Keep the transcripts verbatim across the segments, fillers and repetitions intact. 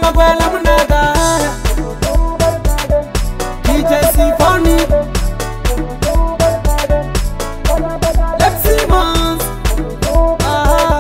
Maguela Munada D J Symphony Lex Simmons ah.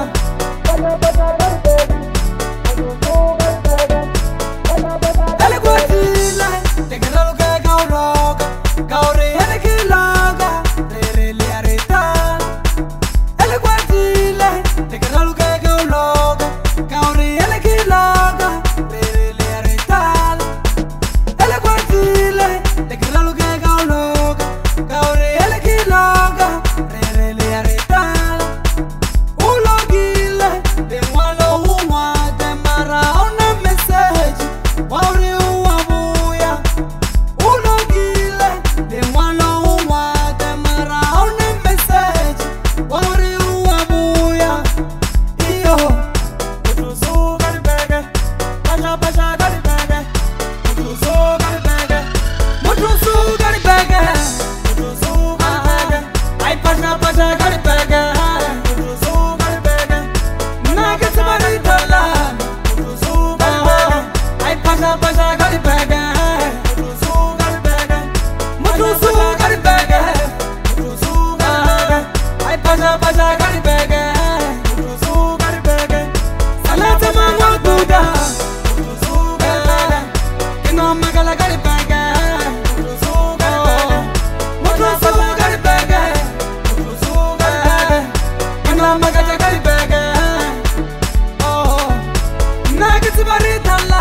Ele guardila te que lo que gauro gaure ele que laga re le areta ele guardila te que lo que gauro gaure ele que laga re le areta ele guardila te que lo que gauro gaure ele que laga re le areta ulo gile de walo uma de mara una message wauri uabuya ulo gile de walo uma de mara una message wauri uabuya iyo utuzu galbege pasha pasha galbege utuzu galbege mutuzu galbege utuzu galbege ai pasha pasha galbege utuzu galbege nagat mari dalla utuzu galbege ai pasha pasha galbege utuzu galbege mutuzu galbege utuzu galbege ai pasha pasha galbege utuzu galbege salata mango buda utuzu galbege kino magala galbege utuzu galbege mutuzu galbege utuzu galbege kino magala galbege oh nagat mari dalla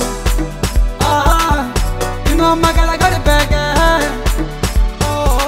ah kino magala galbege oh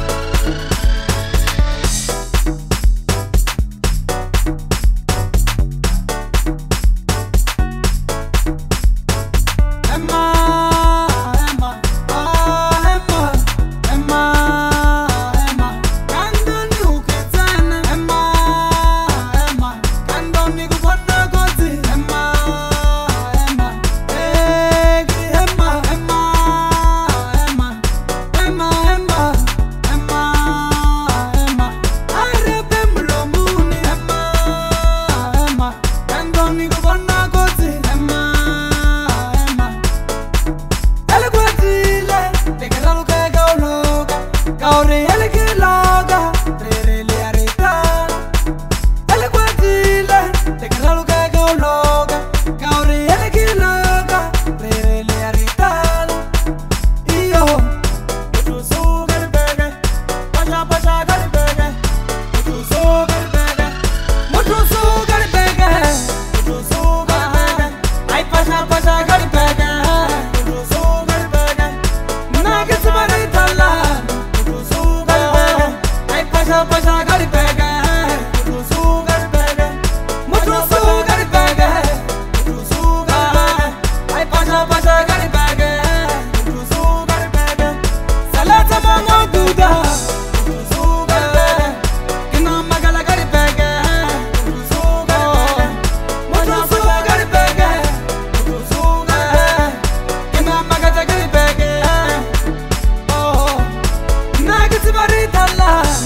Emma, Emma, ah Emma, Emma, Emma, kandoni uketana Emma, Emma, kandoni kubona kozi Emma, Emma, eh Emma, Emma, Emma, Emma, Emma, Emma, Emma, arebe mlomuni Emma, Emma, kandoni kubona kozi Emma, Emma. Ele guardile te que lo que gauro gaure ele que laga re le areta ele guardile te que lo que gauro gaure ele que laga re le areta iyo utuzu galbege pasha pasha galbege utuzu galbege mutuzu galbege utuzu galbege ai pasha pasha galbege utuzu galbege nagat mari dalla utuzu galbege ai pasha pasha galbege utuzu galbege mutuzu galbege utuzu galbege ai pasha pasha galbege utuzu galbege salata mango buda utuzu galbege kino magala galbege utuzu galbege mutuzu galbege utuzu galbege kino magala galbege oh nagat mari dalla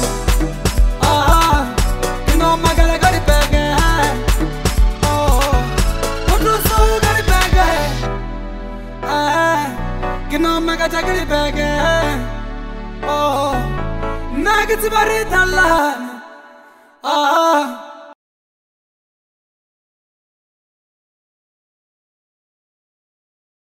ah kino magala galbege oh mutuzu galbege ah kino magala galbege oh nagat mari dalla ah